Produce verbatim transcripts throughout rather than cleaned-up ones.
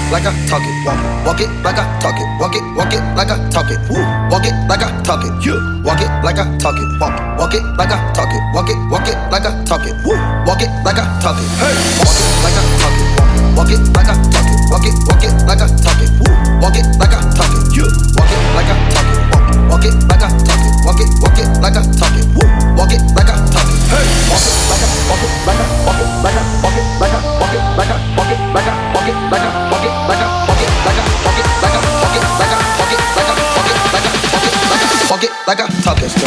like I talk it. Walk it, walk it like I talk it. Walk it, walk it like I talk it. Woo. Walk it like I talk it. Yeah. Walk it like I talk it. Walk it, walk it like I talk it. Walk it, walk it like I talk it. Woo. Walk it like I talk it. Hey. Walk it like I talk it. Walk it like I talk it. Walk it, walk it like I talk it. Woo. Walk it like I talk it. Yeah. Walk it like I talk it. Walk it like I talk it. Walk it, walk it like I talk it. Woo. Walk it like I talk it. Hey. Walk it like I walk it like I walk it like I walk it like I walk it like I walk it like I walk it like I walk it like I walk it like I walk it like I walk it like I walk it like I walk it like I walk it like I walk it like I talk it.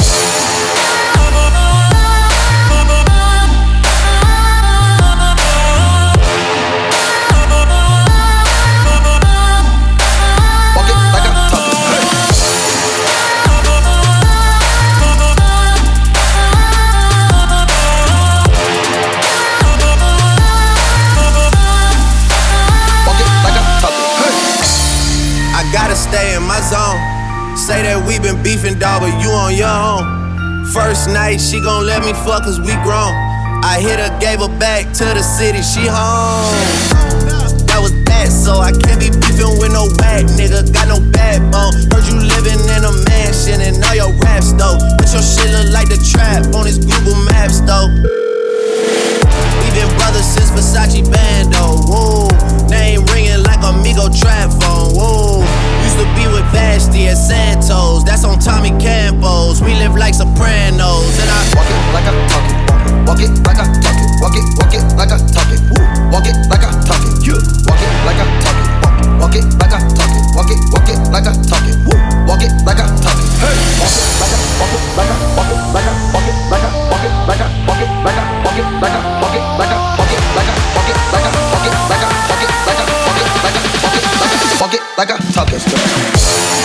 Gotta stay in my zone. Say that we been beefing, dog, but you on your own. First night, she gon' let me fuck cause we grown. I hit her, gave her back to the city, she home. That was that, so I can't be beefing with no whack nigga. Got no backbone. Heard you living in a mansion and all your raps though. But your shit look like the trap on his Google Maps though. We been brothers since Versace Bando, whoa. Name ringing like Amigo trap phone, whoa. Used to be with Vashti at Santos, that's on Tommy Campos. We live like Sopranos, and I walk it like I talk it. Walk it like I talk it. Walk it, walk it like I talk it. Woo. Walk it like I talk it. Yeah. Walk it like I talk it. Walk it like I talk it. Walk it, walk it like I talk it. Woo. Walk it like I talk it. Hey. Walk it like I walk it like I walk it like I walk it like I walk it like I walk it like I walk it like I walk it like I walk it like I walk it like I walk it like I walk it like I walk it like I walk it like I walk it like I talk it.